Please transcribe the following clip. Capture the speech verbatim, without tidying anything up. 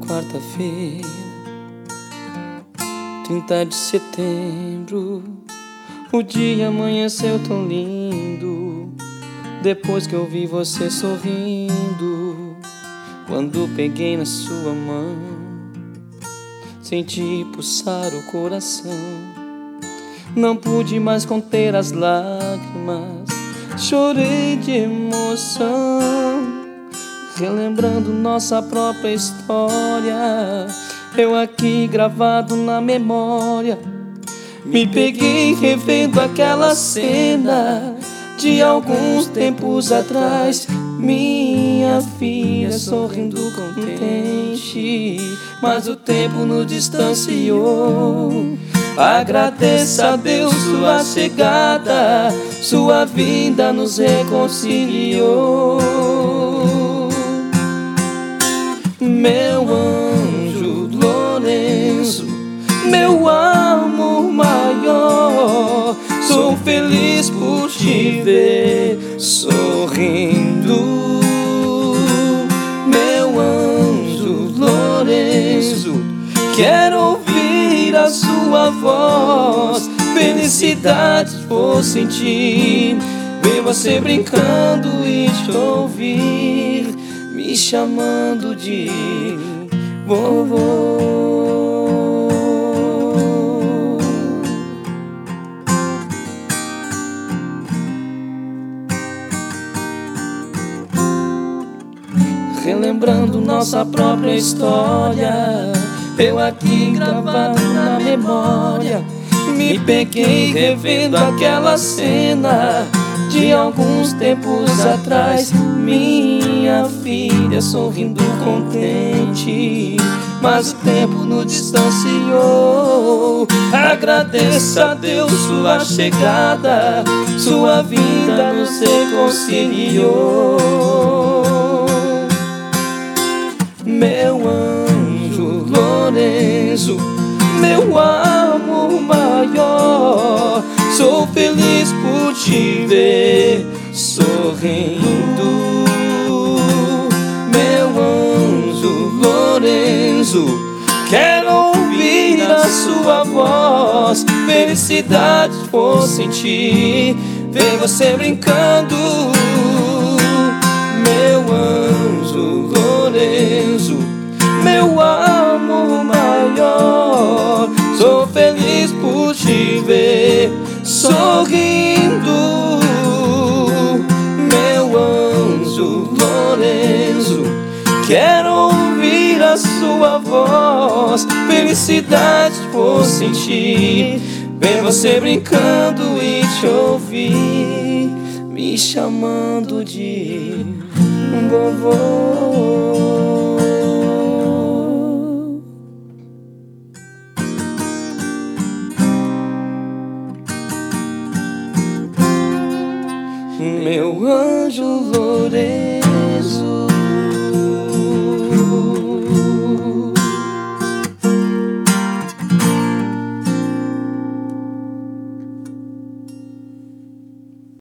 quarta-feira, trinta de setembro. O dia amanheceu tão lindo, depois que eu vi você sorrindo. Quando peguei na sua mão, senti pulsar o coração. Não pude mais conter as lágrimas, chorei de emoção, relembrando nossa própria história. Eu aqui gravado na memória, me peguei revendo aquela cena de alguns tempos atrás. Minha filha sorrindo contente, mas o tempo nos distanciou. Agradeça a Deus sua chegada, sua vinda nos reconciliou. Meu anjo Lourenço, meu amor maior, sou feliz por te ver sorrindo. Meu anjo Lourenço, quero ouvir a sua voz, felicidade vou sentir, ver você brincando e te ouvir, me chamando de vovô. Relembrando nossa própria história, eu aqui gravado na memória, me peguei revendo aquela cena de alguns tempos atrás. Minha filha sorrindo contente, mas o tempo nos distanciou. Agradeça a Deus sua chegada, sua vinda nos reconciliou. Meu anjo Lourenço, meu amor maior, sou feliz por te ver sorrindo. Meu anjo Lourenço, quero ouvir a sua voz, felicidade vou sentir, ver você brincando. Meu anjo Lourenço, meu amor maior, sou feliz por te ver sorrindo. Meu anjo Lourenço, quero ouvir a sua voz, felicidade vou sentir, ver você brincando e te ouvir, me chamando de vovô. Meu anjo Lourenço.